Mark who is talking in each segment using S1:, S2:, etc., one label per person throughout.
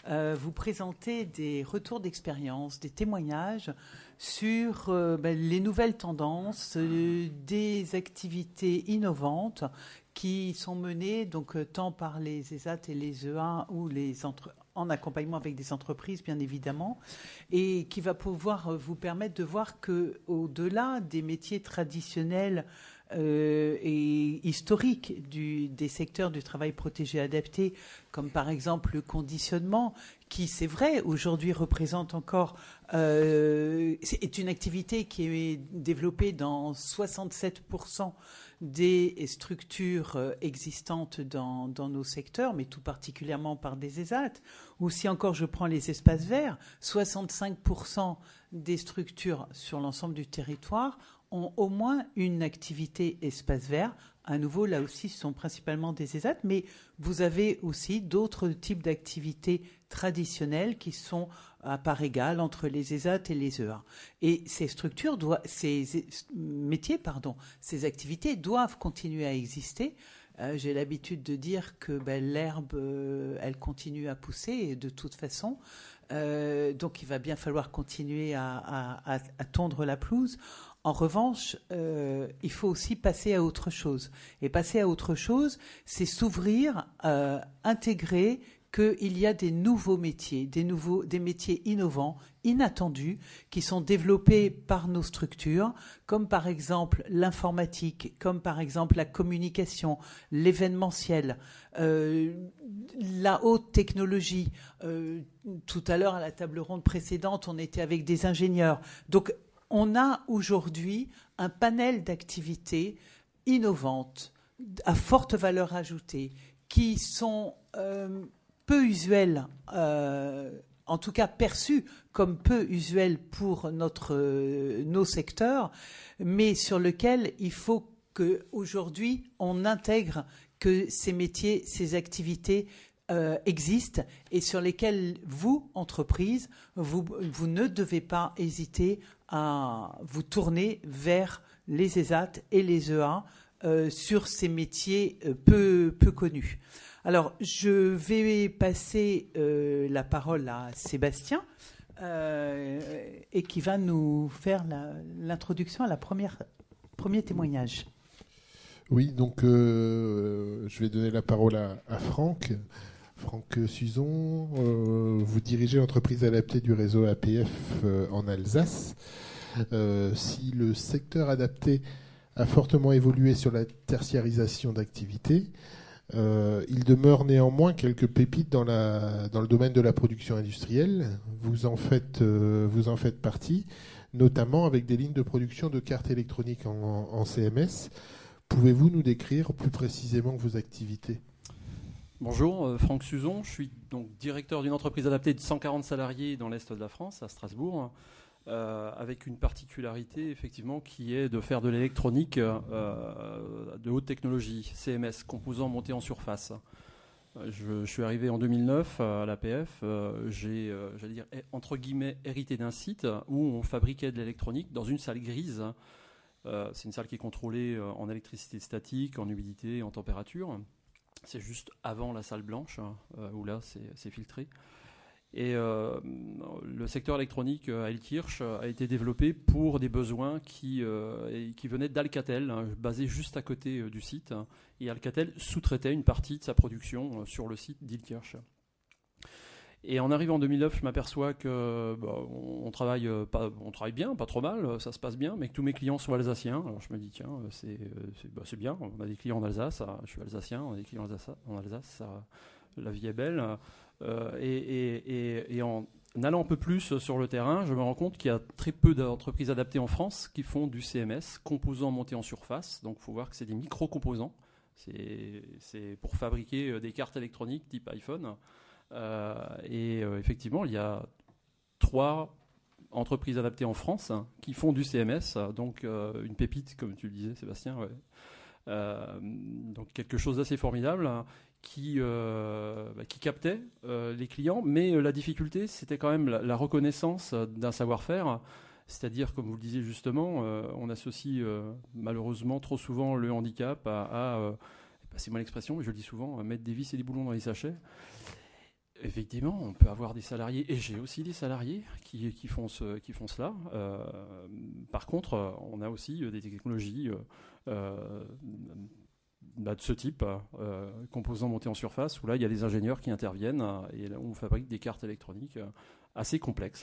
S1: vous présenter des retours d'expérience, des témoignages sur les nouvelles tendances, des activités innovantes qui sont menées donc tant par les ESAT et les EA ou en accompagnement avec des entreprises, bien évidemment, et qui va pouvoir vous permettre de voir que, au-delà des métiers traditionnels et historiques des secteurs du travail protégé adapté, comme par exemple le conditionnement, qui, c'est vrai, aujourd'hui représente encore, est une activité qui est développée dans 67% des structures existantes dans nos secteurs, mais tout particulièrement par des ESAT. Ou si encore je prends les espaces verts, 65% des structures sur l'ensemble du territoire ont au moins une activité espace vert. À nouveau, là aussi, ce sont principalement des ESAT, mais vous avez aussi d'autres types d'activités traditionnelles qui sont à part égale entre les ESAT et les EA. Et ces structures, ces activités doivent continuer à exister. J'ai l'habitude de dire que l'herbe, elle continue à pousser de toute façon. Donc il va bien falloir continuer à tondre la pelouse. En revanche, il faut aussi passer à autre chose. Et passer à autre chose, c'est s'ouvrir, intégrer qu'il y a des nouveaux métiers, des métiers innovants, inattendus, qui sont développés par nos structures, comme par exemple l'informatique, comme par exemple la communication, l'événementiel, la haute technologie. Tout à l'heure, à la table ronde précédente, on était avec des ingénieurs. Donc, on a aujourd'hui un panel d'activités innovantes, à forte valeur ajoutée, qui sont peu usuelles, en tout cas perçues comme peu usuelles pour nos secteurs, mais sur lesquels il faut qu'aujourd'hui on intègre que ces métiers, ces activités existent et sur lesquels vous, entreprise, vous ne devez pas hésiter à vous tourner vers les ESAT et les EA sur ces métiers peu connus. Alors, je vais passer la parole à Sébastien et qui va nous faire l'introduction à premier témoignage.
S2: Oui, donc je vais donner la parole à Franck. Franck Suzon, vous dirigez l'entreprise adaptée du réseau APF en Alsace. Si le secteur adapté a fortement évolué sur la tertiarisation d'activités, il demeure néanmoins quelques pépites dans le domaine de la production industrielle. Vous en faites partie, notamment avec des lignes de production de cartes électroniques en CMS. Pouvez-vous nous décrire plus précisément vos activités ?
S3: Bonjour, Franck Suzon, je suis donc directeur d'une entreprise adaptée de 140 salariés dans l'Est de la France, à Strasbourg, avec une particularité effectivement qui est de faire de l'électronique de haute technologie, CMS, composants montés en surface. Je suis arrivé en 2009 à l'APF, j'ai, j'allais dire, entre guillemets, hérité d'un site où on fabriquait de l'électronique dans une salle grise. C'est une salle qui est contrôlée en électricité statique, en humidité, en température. C'est juste avant la salle blanche, où là, c'est filtré. Et le secteur électronique à Elkirch a été développé pour des besoins qui venaient d'Alcatel, basé juste à côté du site. Et Alcatel sous-traitait une partie de sa production sur le site d'Elkirch. Et en arrivant en 2009, je m'aperçois que on travaille bien, pas trop mal, ça se passe bien, mais que tous mes clients sont alsaciens. Alors je me dis tiens, c'est bien, on a des clients en Alsace, je suis alsacien, on a des clients en Alsace, la vie est belle. Et en allant un peu plus sur le terrain, je me rends compte qu'il y a très peu d'entreprises adaptées en France qui font du CMS, composants montés en surface. Donc il faut voir que c'est des micro-composants. C'est pour fabriquer des cartes électroniques type iPhone. Effectivement, il y a 3 entreprises adaptées en France qui font du CMS, donc une pépite, comme tu le disais, Sébastien. Ouais. Donc quelque chose d'assez formidable qui captait les clients, mais la difficulté, c'était quand même la reconnaissance d'un savoir-faire. C'est-à-dire, comme vous le disiez justement, on associe malheureusement trop souvent le handicap à passez-moi l'expression, mais je le dis souvent, mettre des vis et des boulons dans les sachets. Effectivement, on peut avoir des salariés, et j'ai aussi des salariés qui font cela. Par contre, on a aussi des technologies de ce type, composants montés en surface, où là, il y a des ingénieurs qui interviennent, et là, on fabrique des cartes électroniques assez complexes.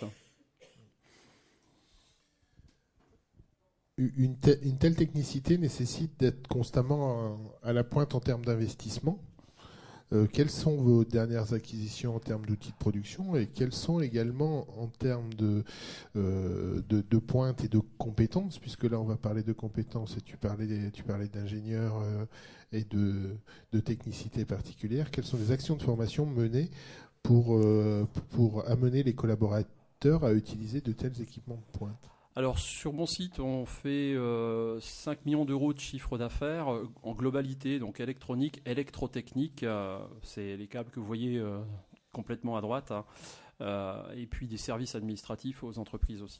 S2: Une telle technicité nécessite d'être constamment à la pointe en termes d'investissement. Quelles sont vos dernières acquisitions en termes d'outils de production et quelles sont également en termes de pointe et de compétences, puisque là on va parler de compétences et tu parlais d'ingénieurs et de technicité particulière. Quelles sont les actions de formation menées pour amener les collaborateurs à utiliser de tels équipements de pointe?
S3: Alors sur mon site, on fait 5 millions d'euros de chiffre d'affaires en globalité, donc électronique, électrotechnique, c'est les câbles que vous voyez complètement à droite, hein, et puis des services administratifs aux entreprises aussi.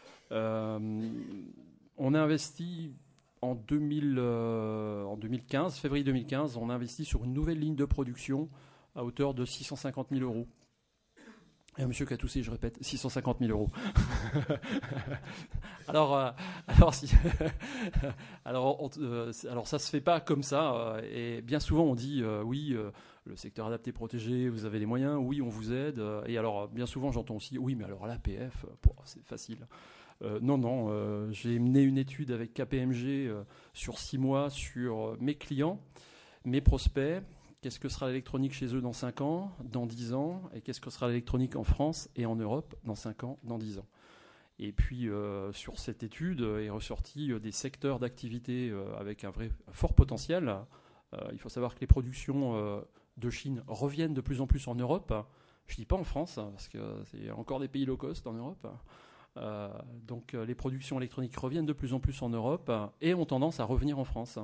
S3: On a investi en 2015, février 2015, on a investi sur une nouvelle ligne de production à hauteur de 650 000 euros. Et monsieur Catoussé, je répète, 650 000 euros. Alors ça se fait pas comme ça. Et bien souvent, on dit oui, le secteur adapté protégé, vous avez les moyens, oui, on vous aide. Et alors, bien souvent, j'entends aussi, oui, mais alors l'APF, c'est facile. Non, j'ai mené une étude avec KPMG sur 6 mois sur mes clients, mes prospects. Qu'est-ce que sera l'électronique chez eux dans 5 ans, dans 10 ans, et qu'est-ce que sera l'électronique en France et en Europe dans 5 ans, dans 10 ans. Et puis, sur cette étude est ressorti des secteurs d'activité avec un fort potentiel. Il faut savoir que les productions de Chine reviennent de plus en plus en Europe. Je ne dis pas en France, parce qu'il y a encore des pays low cost en Europe. Donc, les productions électroniques reviennent de plus en plus en Europe et ont tendance à revenir en France.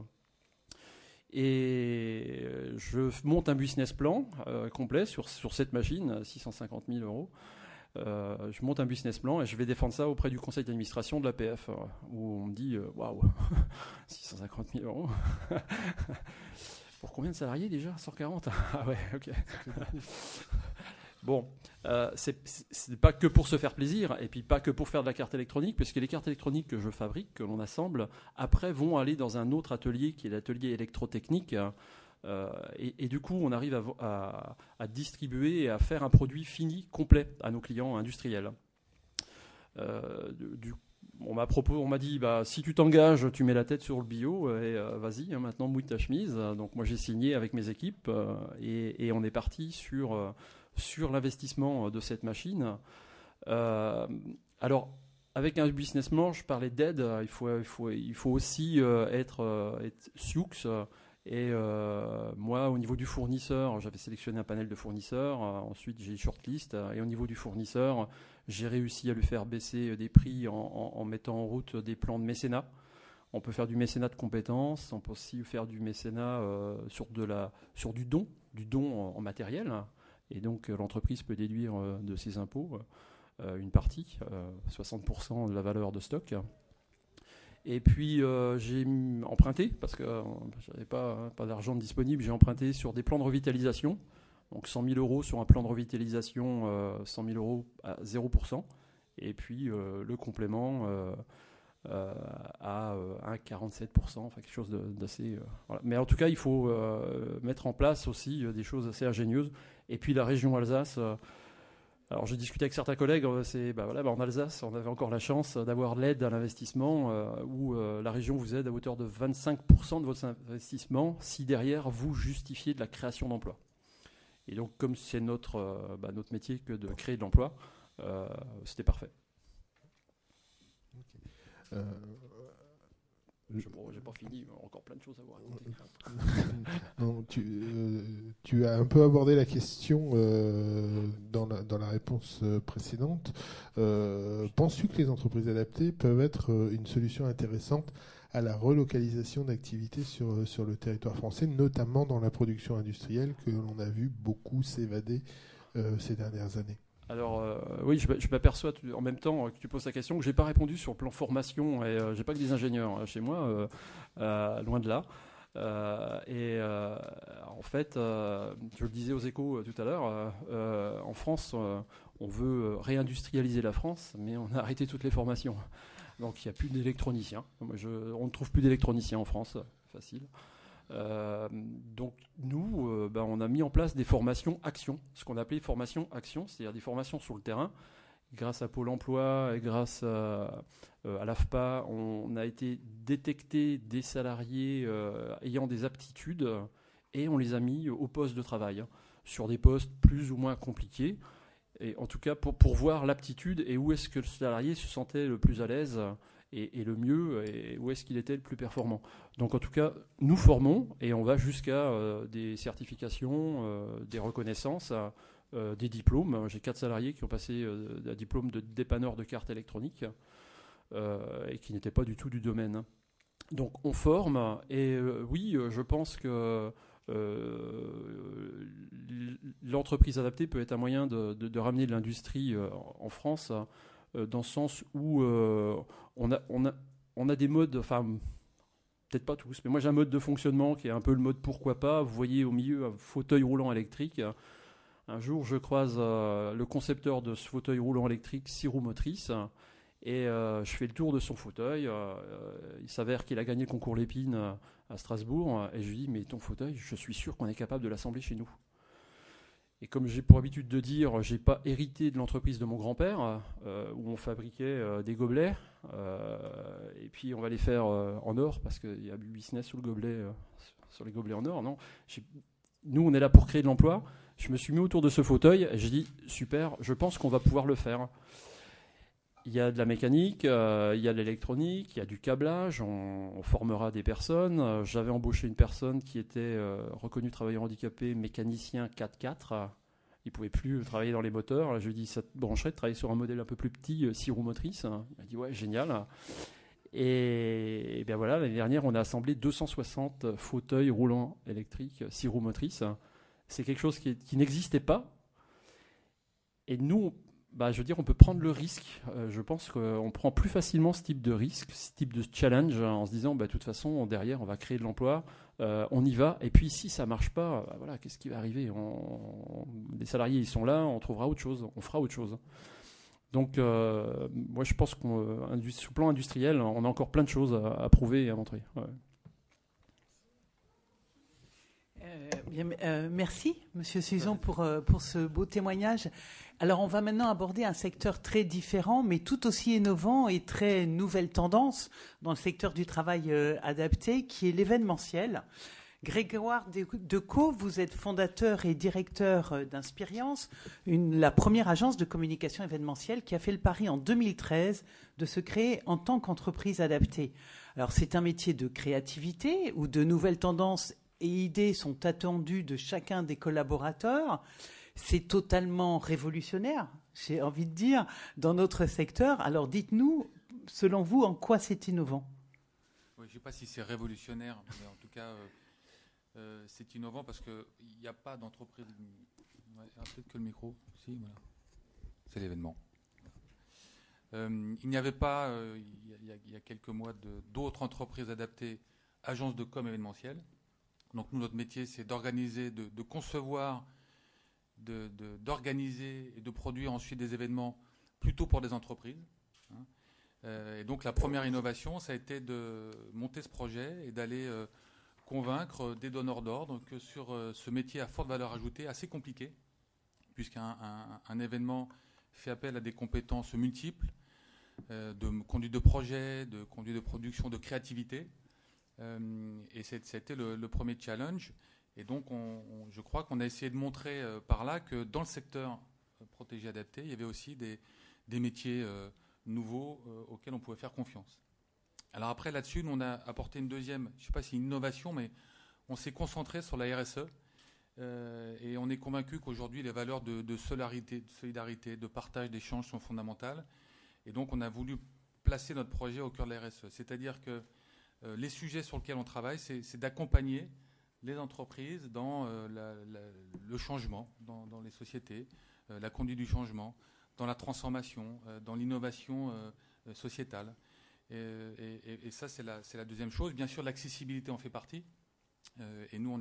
S3: Et je monte un business plan complet sur cette machine, 650 000 euros. Je monte un business plan et je vais défendre ça auprès du conseil d'administration de l'APF, où on me dit waouh, 650 000 euros. Pour combien de salariés déjà? 140? Ah ouais, ok. Bon, c'est pas que pour se faire plaisir et puis pas que pour faire de la carte électronique, puisque les cartes électroniques que je fabrique, que l'on assemble, après vont aller dans un autre atelier qui est l'atelier électrotechnique. Et du coup, on arrive à distribuer et à faire un produit fini, complet à nos clients industriels. On m'a dit, si tu t'engages, tu mets la tête sur le bio et vas-y, maintenant mouille ta chemise. Donc moi j'ai signé avec mes équipes et on est parti sur l'investissement de cette machine. Alors, avec un business plan, je parlais d'aide, il faut aussi être Sioux. Et moi, au niveau du fournisseur, j'avais sélectionné un panel de fournisseurs. Ensuite, j'ai une shortlist. Et au niveau du fournisseur, j'ai réussi à lui faire baisser des prix en mettant en route des plans de mécénat. On peut faire du mécénat de compétences. On peut aussi faire du mécénat sur du don en matériel. Et donc, l'entreprise peut déduire de ses impôts une partie, 60% de la valeur de stock. Et puis, j'ai emprunté, parce que je n'avais pas d'argent disponible, j'ai emprunté sur des plans de revitalisation. Donc, 100 000 euros sur un plan de revitalisation, 100 000 euros à 0%. Et puis, le complément à 1,47%, enfin quelque chose d'assez... voilà. Mais en tout cas, il faut mettre en place aussi des choses assez ingénieuses. Et puis la région Alsace, alors j'ai discuté avec certains collègues, en Alsace, on avait encore la chance d'avoir l'aide à l'investissement où la région vous aide à hauteur de 25% de votre investissement si derrière vous justifiez de la création d'emplois. Et donc comme c'est notre métier que de créer de l'emploi, c'était parfait. J'ai pas fini, encore plein de choses à vous raconter.
S2: Non, tu as un peu abordé la question dans la réponse précédente. Penses-tu que les entreprises adaptées peuvent être une solution intéressante à la relocalisation d'activités sur le territoire français, notamment dans la production industrielle que l'on a vu beaucoup s'évader ces dernières années?
S3: Alors oui, je m'aperçois en même temps que tu poses la question que j'ai pas répondu sur le plan formation et j'ai pas que des ingénieurs chez moi, loin de là. En fait, je le disais aux Échos tout à l'heure, en France, on veut réindustrialiser la France, mais on a arrêté toutes les formations. Donc il n'y a plus d'électroniciens. On ne trouve plus d'électroniciens en France, facile. Donc nous, on a mis en place des formations actions, ce qu'on appelait formations actions, c'est-à-dire des formations sur le terrain. Grâce à Pôle emploi et grâce à l'AFPA, on a été détecter des salariés ayant des aptitudes et on les a mis au poste de travail, sur des postes plus ou moins compliqués. Et en tout cas, pour voir l'aptitude et où est-ce que le salarié se sentait le plus à l'aise et le mieux, et où est-ce qu'il était le plus performant. Donc en tout cas, nous formons et on va jusqu'à des certifications, des reconnaissances, des diplômes. J'ai 4 salariés qui ont passé un diplôme de dépanneur de cartes électroniques et qui n'étaient pas du tout du domaine. Donc on forme et oui, je pense que l'entreprise adaptée peut être un moyen de ramener de l'industrie en France, dans le sens où on a des modes, enfin peut-être pas tous, mais moi j'ai un mode de fonctionnement qui est un peu le mode pourquoi pas. Vous voyez au milieu un fauteuil roulant électrique. Un jour, je croise le concepteur de ce fauteuil roulant électrique 6 roues motrices et je fais le tour de son fauteuil. Il s'avère qu'il a gagné le concours Lépine à Strasbourg et je lui dis mais ton fauteuil, je suis sûr qu'on est capable de l'assembler chez nous. Et comme j'ai pour habitude de dire, j'ai pas hérité de l'entreprise de mon grand-père où on fabriquait des gobelets et puis on va les faire en or parce qu'il y a du business sur le gobelet, sur les gobelets en or. Non, nous on est là pour créer de l'emploi. Je me suis mis autour de ce fauteuil et j'ai dit super, je pense qu'on va pouvoir le faire. Il y a de la mécanique, il y a de l'électronique, il y a du câblage, on formera des personnes. J'avais embauché une personne qui était reconnue travailleur handicapé, mécanicien 4x4. Il ne pouvait plus travailler dans les moteurs. Je lui ai dit, ça te brancherait de travailler sur un modèle un peu plus petit, 6 roues motrices. Il a dit, ouais, génial. Et bien voilà, l'année dernière, on a assemblé 260 fauteuils roulants électriques, 6 roues motrices. C'est quelque chose qui n'existait pas. Et nous, je veux dire, on peut prendre le risque. Je pense qu'on prend plus facilement ce type de risque, ce type de challenge, en se disant, de toute façon, derrière, on va créer de l'emploi, on y va. Et puis, si ça ne marche pas, voilà, qu'est-ce qui va arriver ? Les salariés, ils sont là, on trouvera autre chose, on fera autre chose. Donc, moi, je pense sur le plan industriel, on a encore plein de choses à prouver et à montrer. Ouais.
S1: Merci, Monsieur Suzon, pour ce beau témoignage. Alors, on va maintenant aborder un secteur très différent, mais tout aussi innovant et très nouvelle tendance dans le secteur du travail adapté, qui est l'événementiel. Grégoire Decaux, vous êtes fondateur et directeur d'Inspirience, la première agence de communication événementielle qui a fait le pari en 2013 de se créer en tant qu'entreprise adaptée. Alors, c'est un métier de créativité où de nouvelles tendances et idées sont attendues de chacun des collaborateurs. C'est totalement révolutionnaire, j'ai envie de dire, dans notre secteur. Alors dites-nous, selon vous, en quoi c'est innovant ?
S4: Oui, je ne sais pas si c'est révolutionnaire, mais en tout cas, c'est innovant parce qu'il n'y a pas d'entreprise... Ouais, peut-être que le micro, si, voilà. C'est l'événement. Il n'y avait pas, il y a quelques mois, d'autres entreprises adaptées, agences de com événementielles. Donc nous, notre métier, c'est d'organiser, de concevoir, d'organiser et de produire ensuite des événements plutôt pour des entreprises. Et donc la première innovation, ça a été de monter ce projet et d'aller convaincre des donneurs d'ordre que sur ce métier à forte valeur ajoutée, assez compliqué, puisqu'un événement fait appel à des compétences multiples, de conduite de projet, de conduite de production, de créativité. Et c'était le premier challenge. Et donc, je crois qu'on a essayé de montrer par là que dans le secteur protégé adapté, il y avait aussi des métiers nouveaux auxquels on pouvait faire confiance. Alors après, là-dessus, nous, on a apporté une deuxième, je ne sais pas si une innovation, mais on s'est concentré sur la RSE. Et on est convaincu qu'aujourd'hui, les valeurs de solidarité, de partage, d'échange sont fondamentales. Et donc, on a voulu placer notre projet au cœur de la RSE. C'est-à-dire que les sujets sur lesquels on travaille, c'est d'accompagner les entreprises dans le changement, dans les sociétés, la conduite du changement, dans la transformation, dans l'innovation sociétale. Et ça, c'est la deuxième chose. Bien sûr, l'accessibilité en fait partie. Et nous,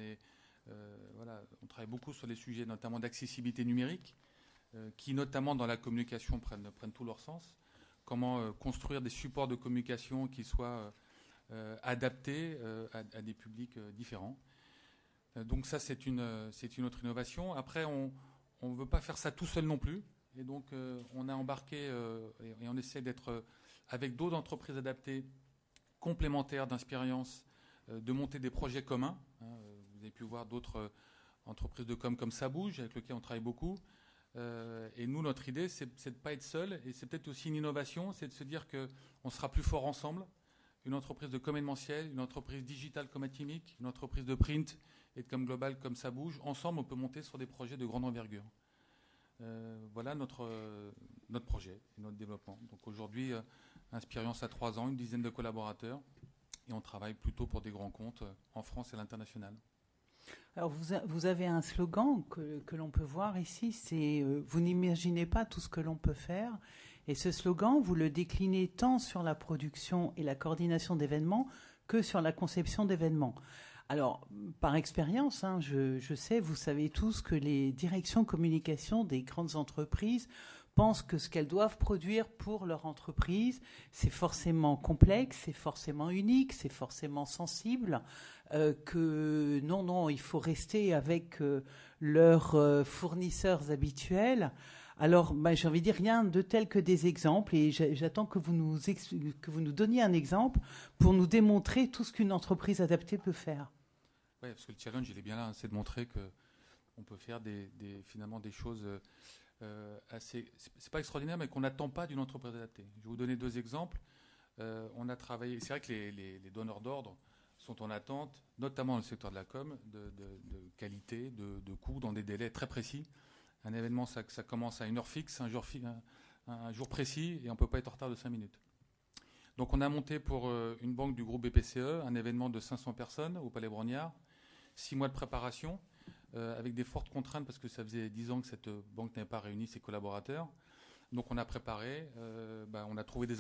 S4: on travaille beaucoup sur les sujets notamment d'accessibilité numérique, qui notamment dans la communication prennent tout leur sens. Comment construire des supports de communication qui soient adaptés à des publics différents. Donc ça, c'est une autre innovation. Après, on ne veut pas faire ça tout seul non plus. Et donc, on a embarqué et on essaie d'être avec d'autres entreprises adaptées, complémentaires d'expérience, de monter des projets communs. Vous avez pu voir d'autres entreprises de com comme Ça Bouge, avec lesquelles on travaille beaucoup. Et nous, notre idée, c'est de ne pas être seul. Et c'est peut-être aussi une innovation, c'est de se dire qu'on sera plus fort ensemble. Une entreprise de com événementiel, une entreprise digitale comme Atimic, une entreprise de print et de com global comme Ça Bouge. Ensemble, on peut monter sur des projets de grande envergure. Voilà notre projet et notre développement. Donc aujourd'hui, Inspirience a 3 ans, une dizaine de collaborateurs. Et on travaille plutôt pour des grands comptes en France et à l'international.
S1: Alors vous avez un slogan que l'on peut voir ici, c'est vous n'imaginez pas tout ce que l'on peut faire. Et ce slogan, vous le déclinez tant sur la production et la coordination d'événements que sur la conception d'événements. Alors, par expérience, je sais, vous savez tous que les directions communication des grandes entreprises pensent que ce qu'elles doivent produire pour leur entreprise, c'est forcément complexe, c'est forcément unique, c'est forcément sensible, que non, il faut rester avec leurs fournisseurs habituels. Alors, j'ai envie de dire rien de tel que des exemples, et j'attends que vous nous donniez un exemple pour nous démontrer tout ce qu'une entreprise adaptée peut faire.
S4: Oui, parce que le challenge, il est bien là, c'est de montrer qu'on peut faire finalement des choses assez... C'est pas extraordinaire, mais qu'on n'attend pas d'une entreprise adaptée. Je vais vous donner 2 exemples. On a travaillé... C'est vrai que les donneurs d'ordre sont en attente, notamment dans le secteur de la com, de qualité, de coûts, dans des délais très précis. Un événement, ça commence à une heure fixe, un jour précis, et on ne peut pas être en retard de 5 minutes. Donc on a monté pour une banque du groupe BPCE un événement de 500 personnes au Palais Brognard, 6 mois de préparation, avec des fortes contraintes parce que ça faisait 10 ans que cette banque n'avait pas réuni ses collaborateurs. Donc on a préparé, on a trouvé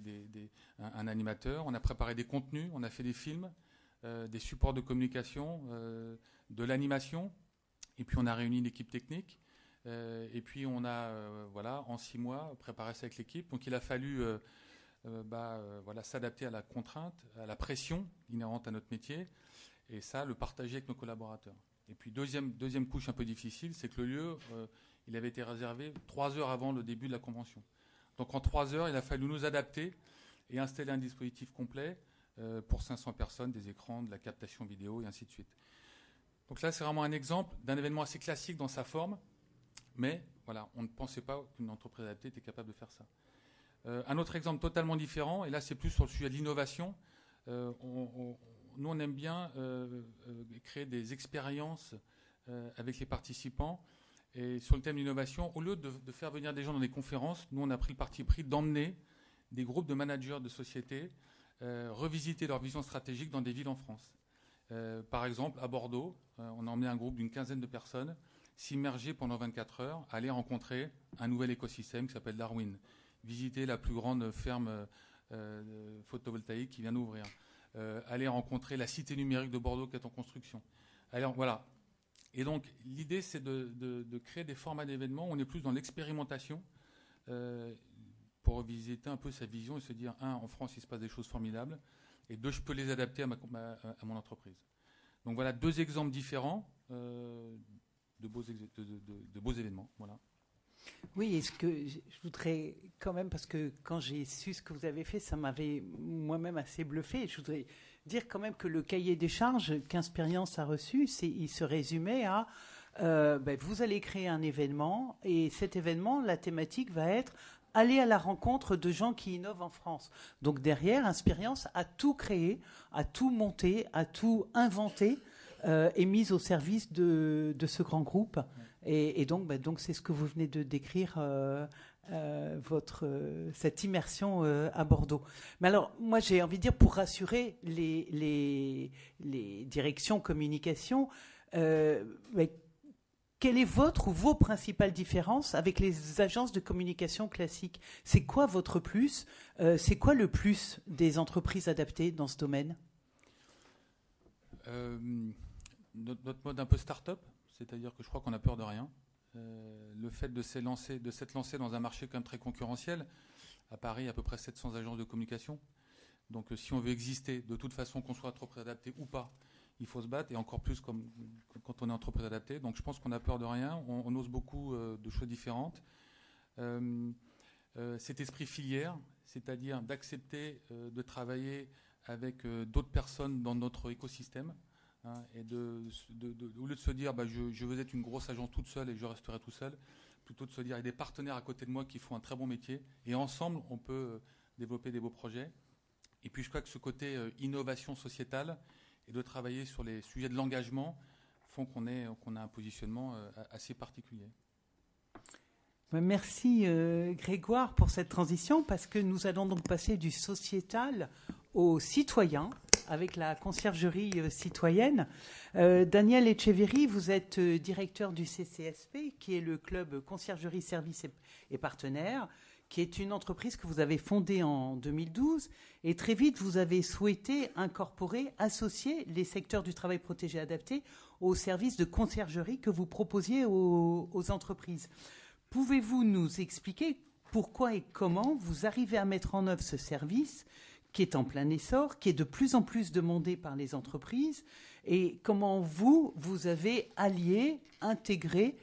S4: un animateur, on a préparé des contenus, on a fait des films, des supports de communication, de l'animation, et puis on a réuni l'équipe technique. Et puis on a, en 6 mois, préparé ça avec l'équipe. Donc il a fallu s'adapter à la contrainte, à la pression inhérente à notre métier, et ça, le partager avec nos collaborateurs. Et puis deuxième couche un peu difficile, c'est que le lieu, il avait été réservé 3 heures avant le début de la convention. Donc en 3 heures, il a fallu nous adapter et installer un dispositif complet pour 500 personnes, des écrans, de la captation vidéo et ainsi de suite. Donc là, c'est vraiment un exemple d'un événement assez classique dans sa forme, mais voilà, on ne pensait pas qu'une entreprise adaptée était capable de faire ça. Un autre exemple totalement différent, et là c'est plus sur le sujet de l'innovation. Nous on aime bien créer des expériences avec les participants. Et sur le thème de l'innovation, au lieu de faire venir des gens dans des conférences, nous on a pris le parti pris d'emmener des groupes de managers de sociétés revisiter leur vision stratégique dans des villes en France. Par exemple, à Bordeaux, on a emmené un groupe d'une 15aine de personnes s'immerger pendant 24 heures, aller rencontrer un nouvel écosystème qui s'appelle Darwin, visiter la plus grande ferme photovoltaïque qui vient d'ouvrir, aller rencontrer la cité numérique de Bordeaux qui est en construction. Alors voilà. Et donc l'idée c'est de créer des formats d'événements où on est plus dans l'expérimentation pour revisiter un peu sa vision et se dire, 1, en France il se passe des choses formidables, et 2, je peux les adapter à mon entreprise. Donc voilà 2 exemples différents de beaux événements. Voilà.
S1: Oui, et ce que je voudrais quand même, parce que quand j'ai su ce que vous avez fait, ça m'avait moi-même assez bluffé. Je voudrais dire quand même que le cahier des charges qu'Inspirience a reçu, il se résumait à vous allez créer un événement, et cet événement, la thématique va être aller à la rencontre de gens qui innovent en France. Donc derrière, Inspirience a tout créé, a tout monté, a tout inventé et mis au service de ce grand groupe. Et donc c'est ce que vous venez de décrire, cette immersion à Bordeaux. Mais alors, moi, j'ai envie de dire, pour rassurer les directions communication, quelle est votre ou vos principales différences avec les agences de communication classiques? C'est quoi votre plus? C'est quoi le plus des entreprises adaptées dans ce domaine?
S4: Notre mode un peu start-up, c'est-à-dire que je crois qu'on a peur de rien. Le fait de s'être lancé dans un marché quand même très concurrentiel, à Paris, il y a à peu près 700 agences de communication. Donc si on veut exister, de toute façon, qu'on soit entreprise adaptée ou pas, il faut se battre, et encore plus comme quand on est entreprise adaptée. Donc je pense qu'on a peur de rien, on ose beaucoup de choses différentes. Cet esprit filière, c'est-à-dire d'accepter de travailler avec d'autres personnes dans notre écosystème, hein, et au lieu de se dire je veux être une grosse agence toute seule et je resterai tout seul, plutôt de se dire il y a des partenaires à côté de moi qui font un très bon métier, et ensemble on peut développer des beaux projets. Et puis je crois que ce côté innovation sociétale et de travailler sur les sujets de l'engagement font qu'on a un positionnement assez particulier.
S1: Merci Grégoire pour cette transition, parce que nous allons donc passer du sociétal au citoyen avec la conciergerie citoyenne. Daniel Echeverry, vous êtes directeur du CCSP, qui est le club Conciergerie Services et Partenaires, qui est une entreprise que vous avez fondée en 2012. Et très vite, vous avez souhaité associer les secteurs du travail protégé adapté aux services de conciergerie que vous proposiez aux entreprises. Pouvez-vous nous expliquer pourquoi et comment vous arrivez à mettre en œuvre ce service qui est en plein essor, qui est de plus en plus demandé par les entreprises, et comment vous avez intégré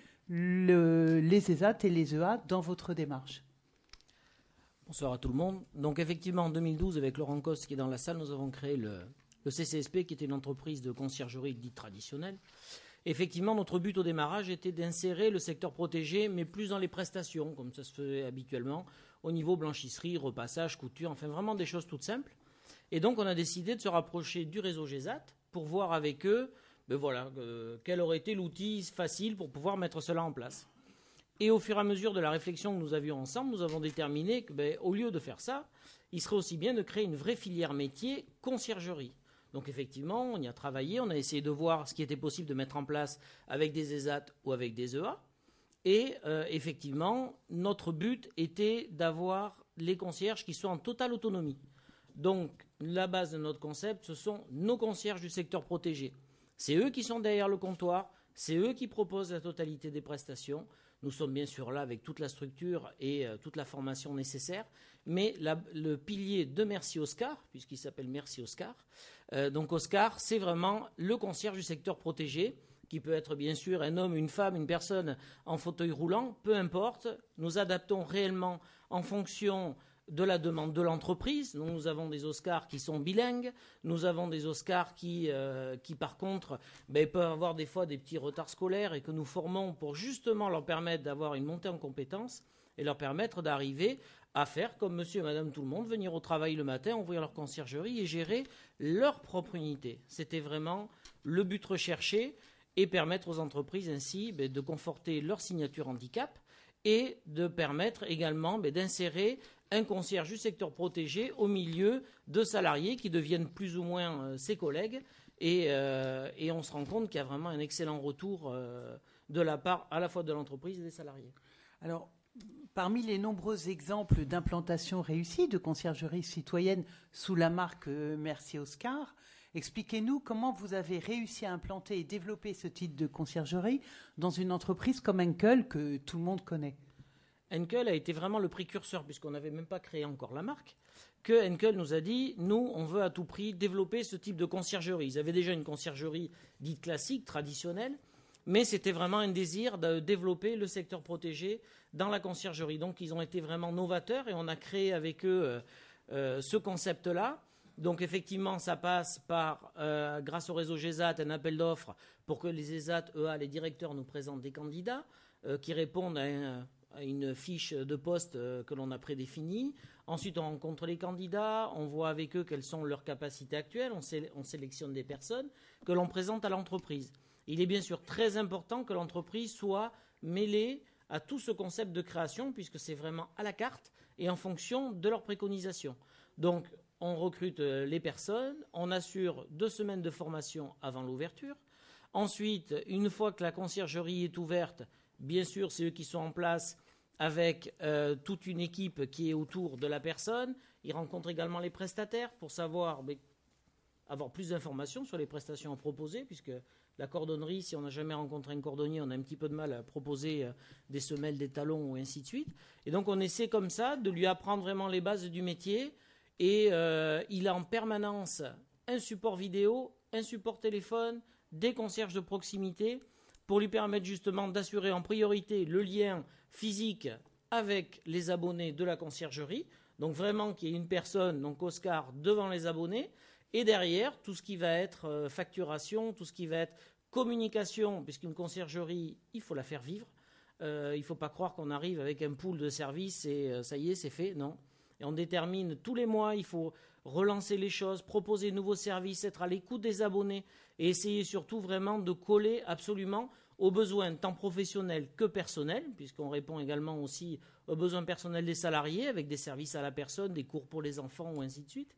S1: les ESAT et les EA dans votre démarche?
S5: Bonsoir à tout le monde. Donc effectivement, en 2012, avec Laurent Coste qui est dans la salle, nous avons créé le CCSP, qui était une entreprise de conciergerie dite traditionnelle. Effectivement, notre but au démarrage était d'insérer le secteur protégé, mais plus dans les prestations, comme ça se fait habituellement, au niveau blanchisserie, repassage, couture, enfin vraiment des choses toutes simples. Et donc on a décidé de se rapprocher du réseau GESAT pour voir avec eux quel aurait été l'outil facile pour pouvoir mettre cela en place. Et au fur et à mesure de la réflexion que nous avions ensemble, nous avons déterminé qu'au lieu de faire ça, il serait aussi bien de créer une vraie filière métier conciergerie. Donc effectivement, on y a travaillé, on a essayé de voir ce qui était possible de mettre en place avec des ESAT ou avec des EA. Et effectivement, notre but était d'avoir les concierges qui soient en totale autonomie. Donc la base de notre concept, ce sont nos concierges du secteur protégé. C'est eux qui sont derrière le comptoir, c'est eux qui proposent la totalité des prestations. Nous sommes bien sûr là avec toute la structure et toute la formation nécessaire. Mais le pilier de Merci Oscar, puisqu'il s'appelle Merci Oscar, donc Oscar, c'est vraiment le concierge du secteur protégé, qui peut être bien sûr un homme, une femme, une personne en fauteuil roulant, peu importe. Nous adaptons réellement en fonction de la demande de l'entreprise. Nous avons des Oscars qui sont bilingues, nous avons des Oscars qui par contre, peuvent avoir des fois des petits retards scolaires, et que nous formons pour justement leur permettre d'avoir une montée en compétences et leur permettre d'arriver à faire comme monsieur et madame tout le monde, venir au travail le matin, ouvrir leur conciergerie et gérer leur propre unité. C'était vraiment le but recherché, et permettre aux entreprises ainsi de conforter leur signature handicap et de permettre également d'insérer un concierge du secteur protégé au milieu de salariés qui deviennent plus ou moins ses collègues. Et on se rend compte qu'il y a vraiment un excellent retour de la part à la fois de l'entreprise et des salariés.
S1: Alors, parmi les nombreux exemples d'implantation réussie de conciergerie citoyenne sous la marque Merci Oscar, expliquez-nous comment vous avez réussi à implanter et développer ce type de conciergerie dans une entreprise comme Henkel, que tout le monde connaît.
S5: Henkel a été vraiment le précurseur, puisqu'on n'avait même pas créé encore la marque, que Henkel nous a dit, nous, on veut à tout prix développer ce type de conciergerie. Ils avaient déjà une conciergerie dite classique, traditionnelle, mais c'était vraiment un désir de développer le secteur protégé dans la conciergerie. Donc ils ont été vraiment novateurs, et on a créé avec eux ce concept-là. Donc effectivement, ça passe par, grâce au réseau GESAT, un appel d'offres pour que les ESAT, EA, les directeurs nous présentent des candidats qui répondent à une fiche de poste que l'on a prédéfinie. Ensuite, on rencontre les candidats, on voit avec eux quelles sont leurs capacités actuelles, on sélectionne des personnes que l'on présente à l'entreprise. Il est bien sûr très important que l'entreprise soit mêlée à tout ce concept de création, puisque c'est vraiment à la carte et en fonction de leurs préconisations. Donc, on recrute les personnes, on assure 2 semaines de formation avant l'ouverture. Ensuite, une fois que la conciergerie est ouverte, bien sûr, c'est eux qui sont en place avec toute une équipe qui est autour de la personne. Ils rencontrent également les prestataires pour savoir avoir plus d'informations sur les prestations à proposer, puisque la cordonnerie, si on n'a jamais rencontré un cordonnier, on a un petit peu de mal à proposer des semelles, des talons ou ainsi de suite. Et donc on essaie comme ça de lui apprendre vraiment les bases du métier. Et il a en permanence un support vidéo, un support téléphone, des concierges de proximité pour lui permettre justement d'assurer en priorité le lien physique avec les abonnés de la conciergerie. Donc vraiment qu'il y ait une personne, donc Oscar, devant les abonnés. Et derrière, tout ce qui va être facturation, tout ce qui va être communication, puisqu'une conciergerie, il faut la faire vivre. Il ne faut pas croire qu'on arrive avec un pool de services et ça y est, c'est fait. Non. Et on détermine tous les mois, il faut relancer les choses, proposer de nouveaux services, être à l'écoute des abonnés et essayer surtout vraiment de coller absolument aux besoins tant professionnels que personnels, puisqu'on répond également aussi aux besoins personnels des salariés avec des services à la personne, des cours pour les enfants ou ainsi de suite.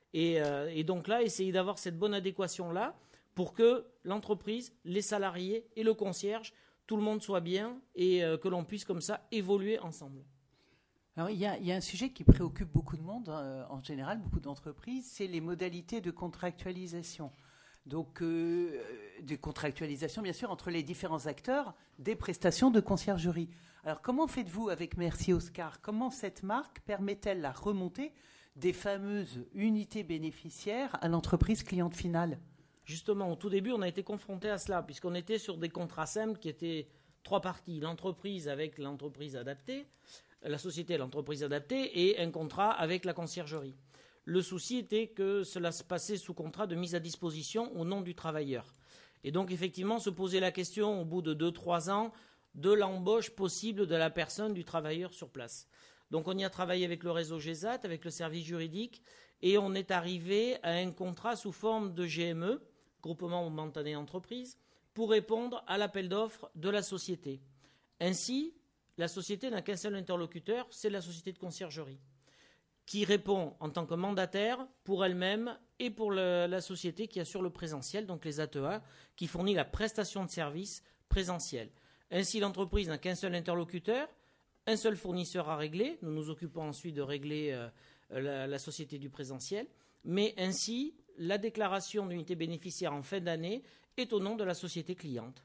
S5: Et donc là, essayer d'avoir cette bonne adéquation-là pour que l'entreprise, les salariés et le concierge, tout le monde soit bien et que l'on puisse comme ça évoluer ensemble.
S1: Alors, il y a un sujet qui préoccupe beaucoup de monde, en général, beaucoup d'entreprises, c'est les modalités de contractualisation. Donc, de contractualisation, bien sûr, entre les différents acteurs des prestations de conciergerie. Alors, comment faites-vous avec Merci Oscar? Comment cette marque permet-elle la remontée des fameuses unités bénéficiaires à l'entreprise cliente finale?
S5: Justement, au tout début, on a été confronté à cela, puisqu'on était sur des contrats simples qui étaient 3 parties. L'entreprise avec l'entreprise adaptée, la société et l'entreprise adaptée, et un contrat avec la conciergerie. Le souci était que cela se passait sous contrat de mise à disposition au nom du travailleur. Et donc, effectivement, se poser la question, au bout de 2-3 ans, de l'embauche possible de la personne, du travailleur sur place. Donc, on y a travaillé avec le réseau GESAT, avec le service juridique, et on est arrivé à un contrat sous forme de GME, groupement momentané d'entreprise, pour répondre à l'appel d'offres de la société. Ainsi, la société n'a qu'un seul interlocuteur, c'est la société de conciergerie, qui répond en tant que mandataire pour elle-même et pour la société qui assure le présentiel, donc les ATEA, qui fournit la prestation de service présentiel. Ainsi, l'entreprise n'a qu'un seul interlocuteur, un seul fournisseur à régler. Nous nous occupons ensuite de régler la société du présentiel. Mais ainsi, la déclaration d'unité bénéficiaire en fin d'année est au nom de la société cliente.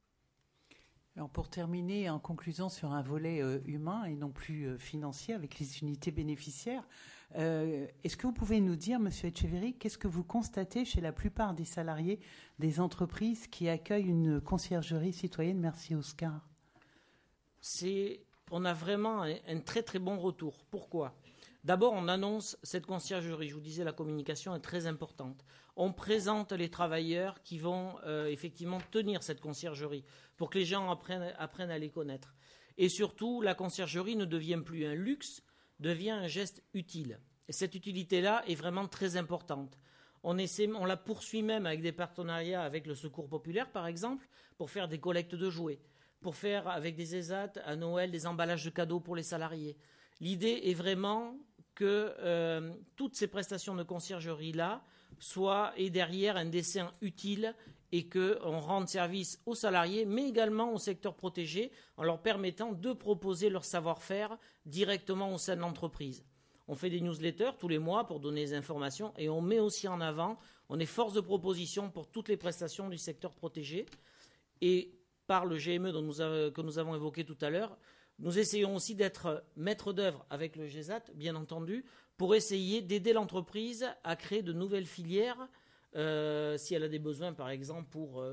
S1: Alors pour terminer, en conclusion sur un volet humain et non plus financier avec les unités bénéficiaires, est-ce que vous pouvez nous dire, Monsieur Etcheverry, qu'est-ce que vous constatez chez la plupart des salariés des entreprises qui accueillent une conciergerie citoyenne Merci Oscar?
S5: On a vraiment un très très bon retour. Pourquoi? D'abord, on annonce cette conciergerie. Je vous disais, la communication est très importante. On présente les travailleurs qui vont effectivement tenir cette conciergerie pour que les gens apprennent à les connaître. Et surtout, la conciergerie ne devient plus un luxe, devient un geste utile. Et cette utilité-là est vraiment très importante. On la poursuit même avec des partenariats avec le Secours populaire, par exemple, pour faire des collectes de jouets, pour faire avec des ESAT à Noël des emballages de cadeaux pour les salariés. L'idée est vraiment que toutes ces prestations de conciergerie-là aient derrière un dessein utile et qu'on rende service aux salariés, mais également au secteur protégé, en leur permettant de proposer leur savoir-faire directement au sein de l'entreprise. On fait des newsletters tous les mois pour donner des informations et on met aussi en avant, on est force de proposition pour toutes les prestations du secteur protégé. Et par le GME que nous avons évoqué tout à l'heure, nous essayons aussi d'être maître d'œuvre avec le GESAT, bien entendu, pour essayer d'aider l'entreprise à créer de nouvelles filières, si elle a des besoins, par exemple, pour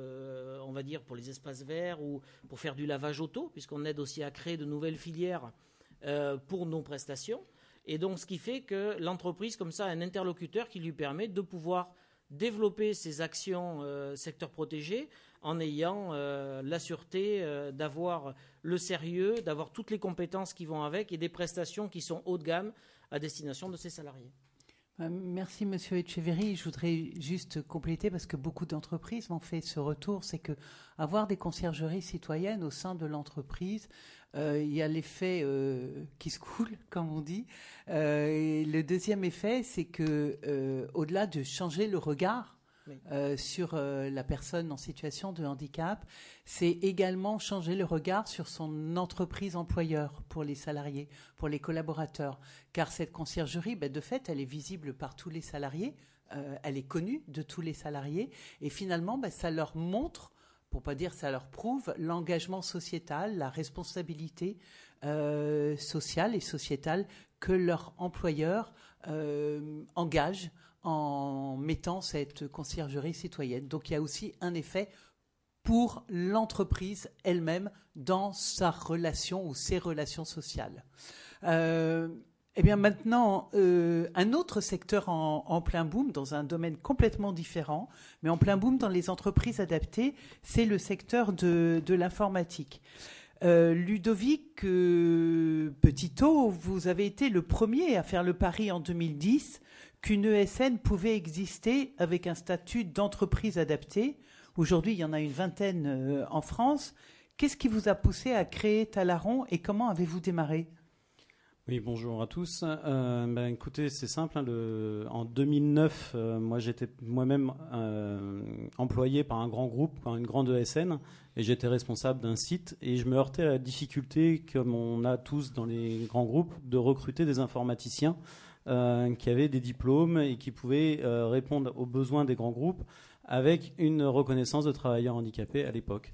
S5: les espaces verts ou pour faire du lavage auto, puisqu'on aide aussi à créer de nouvelles filières pour nos prestations. Et donc, ce qui fait que l'entreprise, comme ça, a un interlocuteur qui lui permet de pouvoir développer ses actions secteur protégé en ayant la sûreté d'avoir le sérieux, d'avoir toutes les compétences qui vont avec et des prestations qui sont haut de gamme à destination de ses salariés.
S1: Merci Monsieur Etcheverry. Je voudrais juste compléter parce que beaucoup d'entreprises m'ont fait ce retour, c'est que avoir des conciergeries citoyennes au sein de l'entreprise, il y a l'effet qui se coule, comme on dit. Et le deuxième effet, c'est que au-delà de changer le regard sur la personne en situation de handicap, c'est également changer le regard sur son entreprise employeur pour les salariés, pour les collaborateurs. Car cette conciergerie, de fait, elle est visible par tous les salariés elle est connue de tous les salariés. Et finalement, ça leur montre, pour pas dire ça leur prouve, l'engagement sociétal, la responsabilité sociale et sociétale que leur employeur engage en mettant cette conciergerie citoyenne. Donc il y a aussi un effet pour l'entreprise elle-même dans sa relation ou ses relations sociales. Eh bien maintenant, un autre secteur en plein boom, dans un domaine complètement différent, mais en plein boom dans les entreprises adaptées, c'est le secteur de l'informatique. Ludovic Petitot, vous avez été le premier à faire le pari en 2010 qu'une ESN pouvait exister avec un statut d'entreprise adaptée. Aujourd'hui, il y en a une vingtaine en France. Qu'est-ce qui vous a poussé à créer Talaron et comment avez-vous démarré ?
S6: Oui, bonjour à tous. Écoutez, c'est simple. En 2009, moi j'étais moi-même employé par un grand groupe, par une grande ESN, et j'étais responsable d'un site. Et je me heurtais à la difficulté, comme on a tous dans les grands groupes, de recruter des informaticiens qui avaient des diplômes et qui pouvaient répondre aux besoins des grands groupes avec une reconnaissance de travailleurs handicapés à l'époque.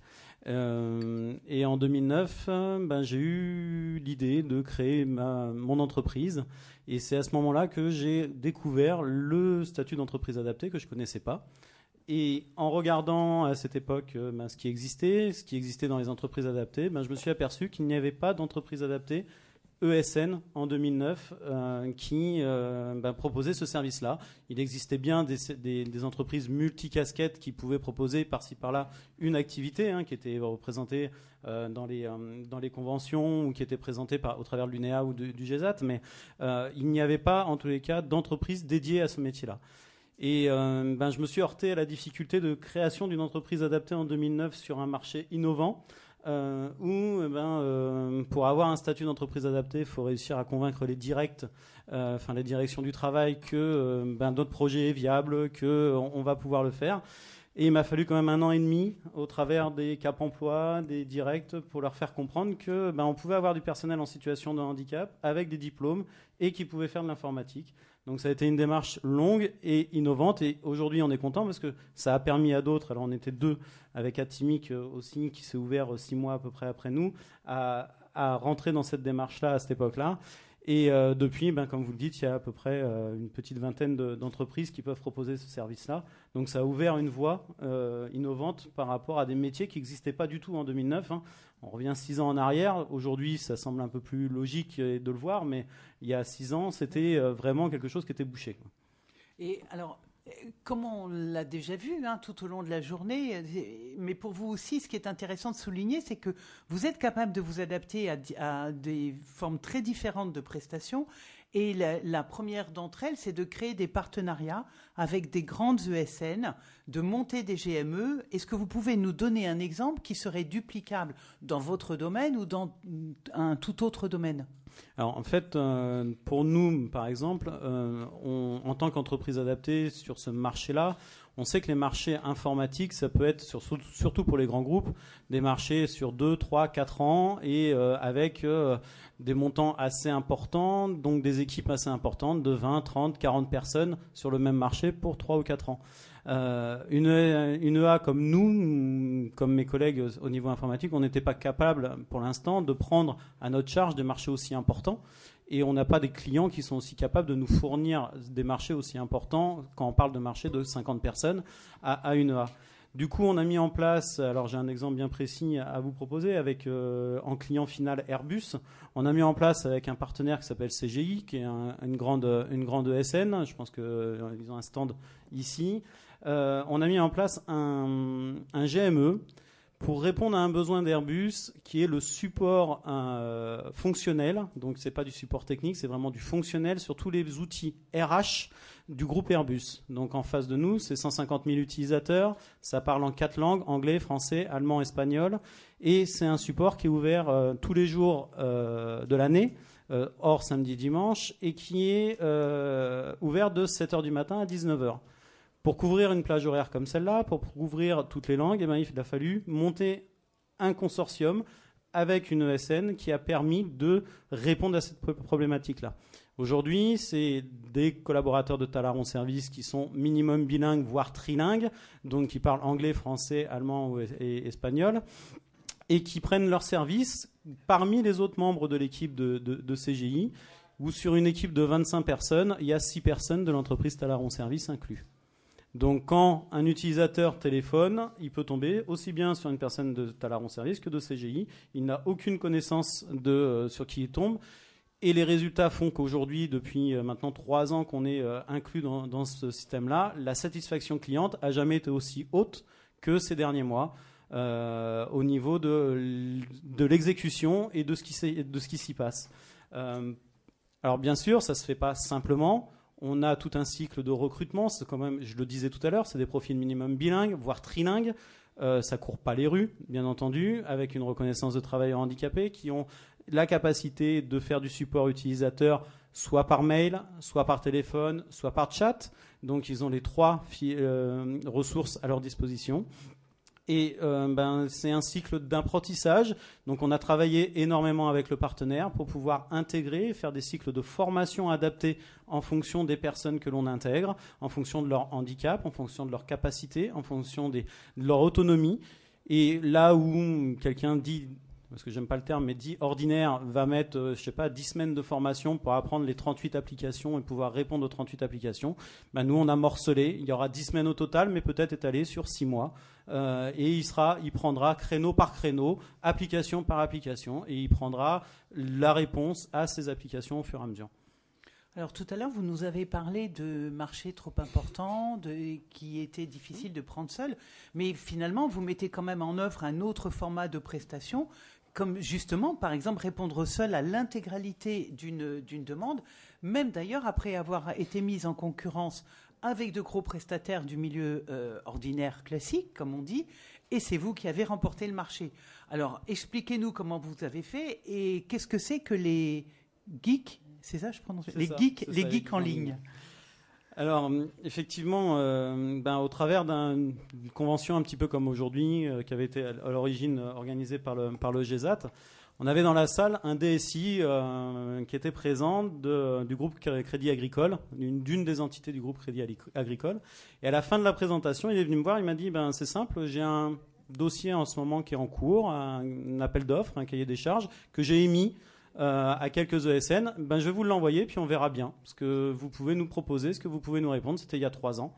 S6: Et en 2009, j'ai eu l'idée de créer mon entreprise. Et c'est à ce moment-là que j'ai découvert le statut d'entreprise adaptée que je ne connaissais pas. Et en regardant à cette époque ce qui existait dans les entreprises adaptées, je me suis aperçu qu'il n'y avait pas d'entreprise adaptée ESN en 2009 qui proposait ce service-là. Il existait bien des entreprises multicasquettes qui pouvaient proposer par-ci par-là une activité qui était représentée dans les conventions ou qui était présentée au travers de l'UNEA ou du GESAT, mais il n'y avait pas en tous les cas d'entreprise dédiée à ce métier-là. Et je me suis heurté à la difficulté de création d'une entreprise adaptée en 2009 sur un marché innovant. Pour avoir un statut d'entreprise adaptée, il faut réussir à convaincre les directs, les directions du travail que notre projet est viable, qu'on va pouvoir le faire. Et il m'a fallu quand même 1 an et demi au travers des Cap Emploi, des directs, pour leur faire comprendre que on pouvait avoir du personnel en situation de handicap avec des diplômes et qui pouvait faire de l'informatique. Donc ça a été une démarche longue et innovante, et aujourd'hui on est content parce que ça a permis à d'autres, alors on était 2 avec Atimic aussi qui s'est ouvert 6 mois à peu près après nous, à rentrer dans cette démarche-là à cette époque-là. Et depuis, comme vous le dites, il y a à peu près une petite vingtaine d'entreprises qui peuvent proposer ce service-là. Donc ça a ouvert une voie innovante par rapport à des métiers qui n'existaient pas du tout en 2009. On revient 6 ans en arrière. Aujourd'hui, ça semble un peu plus logique de le voir, mais il y a 6 ans, c'était vraiment quelque chose qui était bouché.
S1: Et alors, comme on l'a déjà vu tout au long de la journée, mais pour vous aussi, ce qui est intéressant de souligner, c'est que vous êtes capable de vous adapter à des formes très différentes de prestations. Et la première d'entre elles, c'est de créer des partenariats avec des grandes ESN, de monter des GME. Est-ce que vous pouvez nous donner un exemple qui serait duplicable dans votre domaine ou dans un tout autre domaine ?
S6: Alors en fait, pour nous, par exemple, en tant qu'entreprise adaptée sur ce marché-là, on sait que les marchés informatiques, ça peut être, surtout pour les grands groupes, des marchés sur 2, 3, 4 ans et avec des montants assez importants, donc des équipes assez importantes de 20, 30, 40 personnes sur le même marché pour 3 ou 4 ans. Une EA comme nous, comme mes collègues au niveau informatique, on n'était pas capable pour l'instant de prendre à notre charge des marchés aussi importants, et on n'a pas des clients qui sont aussi capables de nous fournir des marchés aussi importants quand on parle de marchés de 50 personnes à une EA. Du coup, on a mis en place, alors j'ai un exemple bien précis à vous proposer, avec en client final Airbus. On a mis en place avec un partenaire qui s'appelle CGI, qui est une grande ESN, je pense qu'ils ont un stand ici. On a mis en place un GME pour répondre à un besoin d'Airbus qui est le support fonctionnel. Donc c'est pas du support technique, c'est vraiment du fonctionnel sur tous les outils RH du groupe Airbus. Donc en face de nous, c'est 150 000 utilisateurs, ça parle en 4 langues, anglais, français, allemand, espagnol, et c'est un support qui est ouvert tous les jours de l'année, hors samedi, dimanche, et qui est ouvert de 7h du matin à 19h. Pour couvrir une plage horaire comme celle-là, pour couvrir toutes les langues, il a fallu monter un consortium avec une ESN qui a permis de répondre à cette problématique-là. Aujourd'hui, c'est des collaborateurs de Talaron Service qui sont minimum bilingues, voire trilingues, donc qui parlent anglais, français, allemand et espagnol, et qui prennent leur service parmi les autres membres de l'équipe de CGI, où sur une équipe de 25 personnes, il y a 6 personnes de l'entreprise Talaron Service inclus. Donc quand un utilisateur téléphone, il peut tomber aussi bien sur une personne de Talaron Service que de CGI. Il n'a aucune connaissance sur qui il tombe. Et les résultats font qu'aujourd'hui, depuis maintenant 3 ans qu'on est inclus dans ce système-là, la satisfaction cliente n'a jamais été aussi haute que ces derniers mois au niveau de l'exécution et de ce qui s'y passe. Alors bien sûr, ça ne se fait pas simplement. On a tout un cycle de recrutement. C'est quand même, je le disais tout à l'heure, c'est des profils minimum bilingues, voire trilingues. Ça ne court pas les rues, bien entendu, avec une reconnaissance de travailleurs handicapés qui ont la capacité de faire du support utilisateur soit par mail, soit par téléphone, soit par chat. Donc ils ont les 3 ressources à leur disposition. Et c'est un cycle d'apprentissage. Donc on a travaillé énormément avec le partenaire pour pouvoir intégrer et faire des cycles de formation adaptés en fonction des personnes que l'on intègre, en fonction de leur handicap, en fonction de leur capacité, en fonction de leur autonomie. Et là où quelqu'un dit, parce que j'aime pas le terme, mais dit ordinaire, va mettre, 10 semaines de formation pour apprendre les 38 applications et pouvoir répondre aux 38 applications. Nous, on a morcelé. Il y aura 10 semaines au total, mais peut-être étalé sur 6 mois. Et il prendra créneau par créneau, application par application, et il prendra la réponse à ces applications au fur et à mesure.
S1: Alors tout à l'heure, vous nous avez parlé de marchés trop importants, qui étaient difficiles de prendre seul, mais finalement, vous mettez quand même en œuvre un autre format de prestation, comme justement, par exemple, répondre seul à l'intégralité d'une demande, même d'ailleurs après avoir été mise en concurrence avec de gros prestataires du milieu ordinaire classique, comme on dit, et c'est vous qui avez remporté le marché. Alors, expliquez-nous comment vous avez fait et qu'est-ce que c'est que les geeks, c'est ça je prononce bien ? Les geeks en ligne.
S6: Alors, effectivement, au travers d'une convention un petit peu comme aujourd'hui, qui avait été à l'origine organisée par le GESAT, on avait dans la salle un DSI qui était présent du groupe Crédit Agricole, d'une des entités du groupe Crédit Agricole. Et à la fin de la présentation, il est venu me voir, il m'a dit c'est simple, j'ai un dossier en ce moment qui est en cours, un appel d'offres, un cahier des charges, que j'ai émis à quelques ESN. Je vais vous l'envoyer, puis on verra bien ce que vous pouvez nous proposer, ce que vous pouvez nous répondre. C'était il y a 3 ans.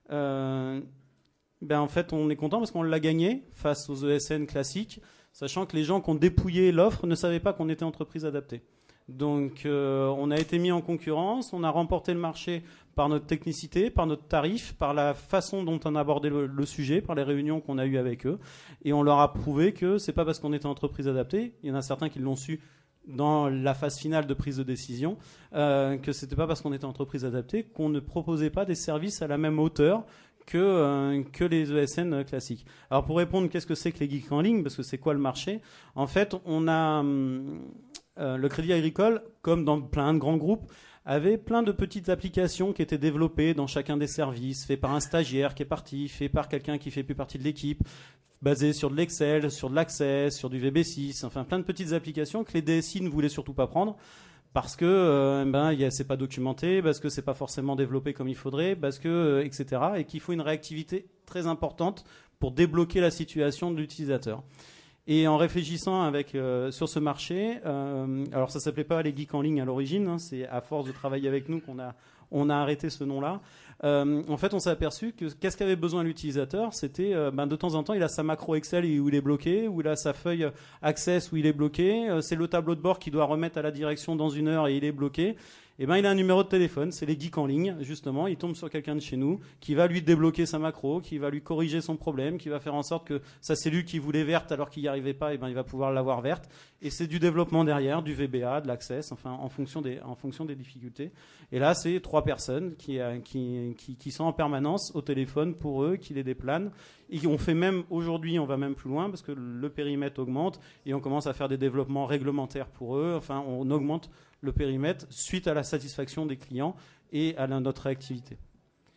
S6: En fait, on est content parce qu'on l'a gagné face aux ESN classiques, sachant que les gens qui ont dépouillé l'offre ne savaient pas qu'on était entreprise adaptée. Donc, on a été mis en concurrence, on a remporté le marché par notre technicité, par notre tarif, par la façon dont on a abordé le sujet, par les réunions qu'on a eues avec eux. Et on leur a prouvé que c'est pas parce qu'on était entreprise adaptée, il y en a certains qui l'ont su dans la phase finale de prise de décision, que c'était pas parce qu'on était entreprise adaptée qu'on ne proposait pas des services à la même hauteur que les ESN classiques. Alors pour répondre, qu'est-ce que c'est que les geeks en ligne, parce que c'est quoi le marché ? En fait, on a le Crédit Agricole, comme dans plein de grands groupes, avait plein de petites applications qui étaient développées dans chacun des services, fait par un stagiaire qui est parti, fait par quelqu'un qui fait plus partie de l'équipe, basé sur de l'Excel, sur de l'Access, sur du VB6, enfin plein de petites applications que les DSI ne voulaient surtout pas prendre parce que c'est pas documenté, parce que c'est pas forcément développé comme il faudrait, parce que etc. et qu'il faut une réactivité très importante pour débloquer la situation de l'utilisateur. Et en réfléchissant sur ce marché, alors ça s'appelait pas les geeks en ligne à l'origine, c'est à force de travailler avec nous qu'on a arrêté ce nom-là. En fait, on s'est aperçu que qu'est-ce qu'avait besoin l'utilisateur, c'était de temps en temps, il a sa macro Excel où il est bloqué, ou il a sa feuille Access où il est bloqué, c'est le tableau de bord qu'il doit remettre à la direction dans 1 heure et il est bloqué. Il a un numéro de téléphone, c'est les geeks en ligne, justement. Il tombe sur quelqu'un de chez nous qui va lui débloquer sa macro, qui va lui corriger son problème, qui va faire en sorte que sa cellule qui voulait verte alors qu'il n'y arrivait pas, il va pouvoir l'avoir verte. Et c'est du développement derrière, du VBA, de l'Access, enfin en fonction des difficultés. Et là, c'est 3 personnes qui sont en permanence au téléphone pour eux, qui les déplanent. Et aujourd'hui, on va même plus loin parce que le périmètre augmente et on commence à faire des développements réglementaires pour eux. Enfin, on augmente le périmètre suite à la satisfaction des clients et à notre réactivité.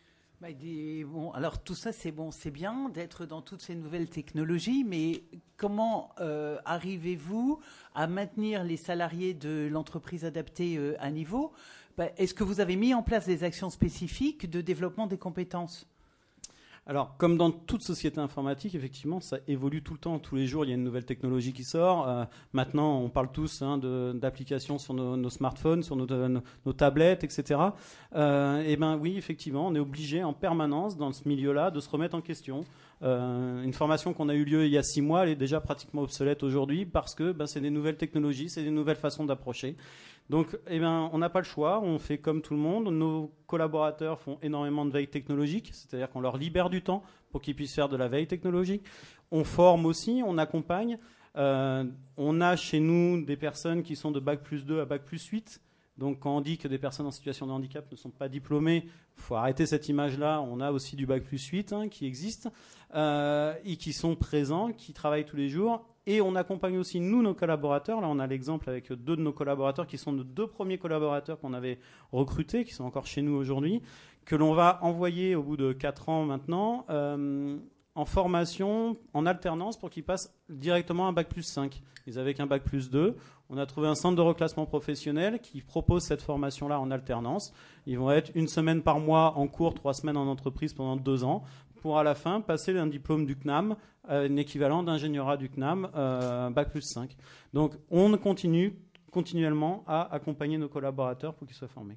S1: Bon, alors tout ça, c'est bon, c'est bien d'être dans toutes ces nouvelles technologies, mais comment arrivez-vous à maintenir les salariés de l'entreprise adaptée à niveau ? Est-ce que vous avez mis en place des actions spécifiques de développement des compétences ?
S6: Alors, comme dans toute société informatique, effectivement, ça évolue tout le temps. Tous les jours, il y a une nouvelle technologie qui sort. Maintenant, on parle tous d'applications sur nos smartphones, sur nos tablettes, etc. Et ben oui, effectivement, on est obligé en permanence, dans ce milieu-là, de se remettre en question. Une formation qu'on a eu lieu il y a 6 mois, elle est déjà pratiquement obsolète aujourd'hui parce que c'est des nouvelles technologies, c'est des nouvelles façons d'approcher. Donc, on n'a pas le choix, on fait comme tout le monde. Nos collaborateurs font énormément de veille technologique, c'est-à-dire qu'on leur libère du temps pour qu'ils puissent faire de la veille technologique. On forme aussi, on accompagne. On a chez nous des personnes qui sont de Bac+2 à Bac+8. Donc, quand on dit que des personnes en situation de handicap ne sont pas diplômées, il faut arrêter cette image-là. On a aussi du Bac+8 qui existe et qui sont présents, qui travaillent tous les jours. Et on accompagne aussi, nous, nos collaborateurs. Là, on a l'exemple avec 2 de nos collaborateurs qui sont nos 2 premiers collaborateurs qu'on avait recrutés, qui sont encore chez nous aujourd'hui, que l'on va envoyer au bout de 4 ans maintenant en formation, en alternance, pour qu'ils passent directement un Bac+5. Ils avaient qu'un Bac+2. On a trouvé un centre de reclassement professionnel qui propose cette formation-là en alternance. Ils vont être 1 semaine par mois en cours, 3 semaines en entreprise pendant 2 ans, pour à la fin passer un diplôme du CNAM, un équivalent d'ingénierat du CNAM, Bac+5. Donc on continue continuellement à accompagner nos collaborateurs pour qu'ils soient formés.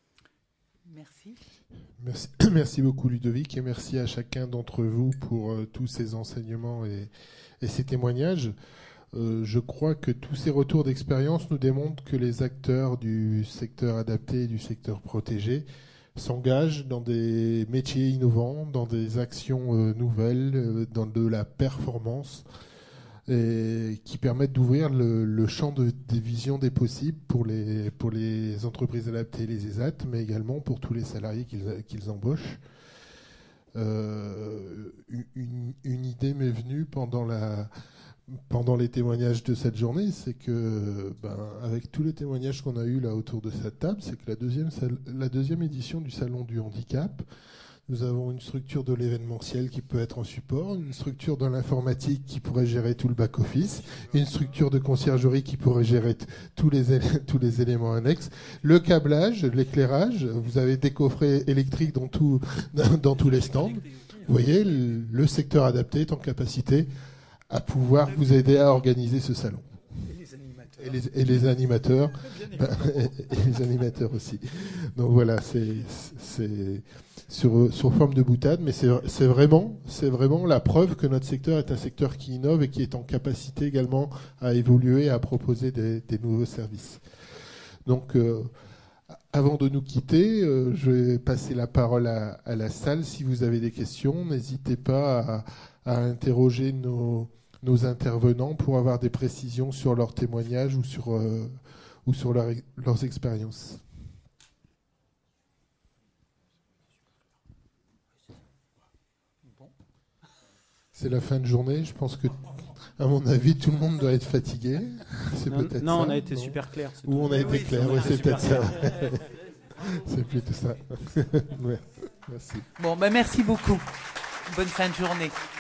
S1: Merci.
S2: Merci beaucoup Ludovic et merci à chacun d'entre vous pour tous ces enseignements et ces témoignages. Je crois que tous ces retours d'expérience nous démontrent que les acteurs du secteur adapté et du secteur protégé s'engagent dans des métiers innovants, dans des actions nouvelles, dans de la performance et qui permettent d'ouvrir le champ des visions des possibles pour les entreprises adaptées, les ESAT, mais également pour tous les salariés qu'ils embauchent. Une idée m'est venue pendant les témoignages de cette journée, c'est que, avec tous les témoignages qu'on a eus là autour de cette table, c'est que la deuxième édition du Salon du Handicap, nous avons une structure de l'événementiel qui peut être en support, une structure de l'informatique qui pourrait gérer tout le back-office, une structure de conciergerie qui pourrait gérer tous les éléments annexes, le câblage, l'éclairage, vous avez des coffrets électriques dans tous les stands. Vous voyez, le secteur adapté est en capacité à pouvoir vous aider à organiser ce salon. Et les animateurs. Et les animateurs aussi. Donc voilà, c'est sur forme de boutade, mais c'est vraiment la preuve que notre secteur est un secteur qui innove et qui est en capacité également à évoluer, à proposer des nouveaux services. Donc, avant de nous quitter, je vais passer la parole à la salle. Si vous avez des questions, n'hésitez pas à interroger nos intervenants pour avoir des précisions sur leurs témoignages ou sur leurs expériences. C'est la fin de journée. Je pense que, à mon avis, tout le monde doit être fatigué. C'est peut-être
S6: non,
S2: ça,
S6: on a été super clair.
S2: Ou on a été clair, oui, c'est peut-être ça. C'est plutôt ça. Ouais, merci.
S1: Bon, merci beaucoup. Bonne fin de journée.